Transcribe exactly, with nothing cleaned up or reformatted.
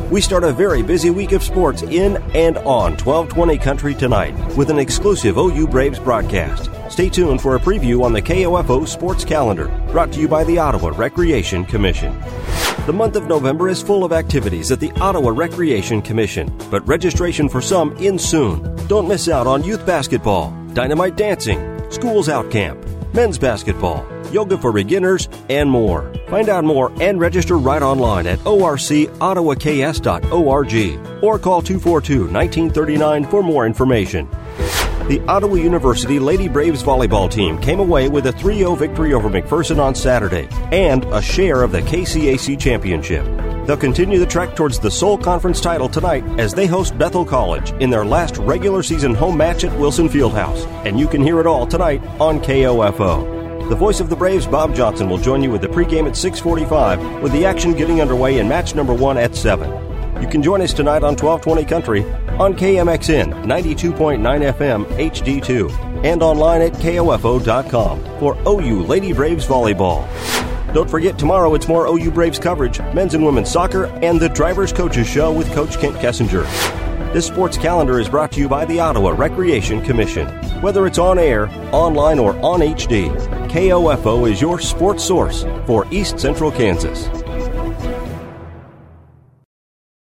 We start a very busy week of sports in and on twelve twenty Country tonight with an exclusive O U Braves broadcast. Stay tuned for a preview on the K O F O Sports Calendar, brought to you by the Ottawa Recreation Commission. The month of November is full of activities at the Ottawa Recreation Commission, but registration for some ends soon. Don't miss out on youth basketball, dynamite dancing, schools out camp, men's basketball, yoga for beginners, and more. Find out more and register right online at o r c ottawa k s dot org or call two four two, one nine three nine for more information. The Ottawa University Lady Braves volleyball team came away with a three oh victory over McPherson on Saturday and a share of the K C A C championship. They'll continue the trek towards the Seoul Conference title tonight as they host Bethel College in their last regular season home match at Wilson Fieldhouse. And you can hear it all tonight on K O F O. The voice of the Braves, Bob Johnson, will join you with the pregame at six forty-five, with the action getting underway in match number one at seven. You can join us tonight on twelve twenty Country on K M X N ninety-two point nine F M H D two and online at K O F O dot com for O U Lady Braves Volleyball. Don't forget, tomorrow it's more O U Braves coverage, men's and women's soccer, and the Drivers Coaches Show with Coach Kent Kessinger. This sports calendar is brought to you by the Ottawa Recreation Commission. Whether it's on air, online, or on H D, K O F O is your sports source for East Central Kansas.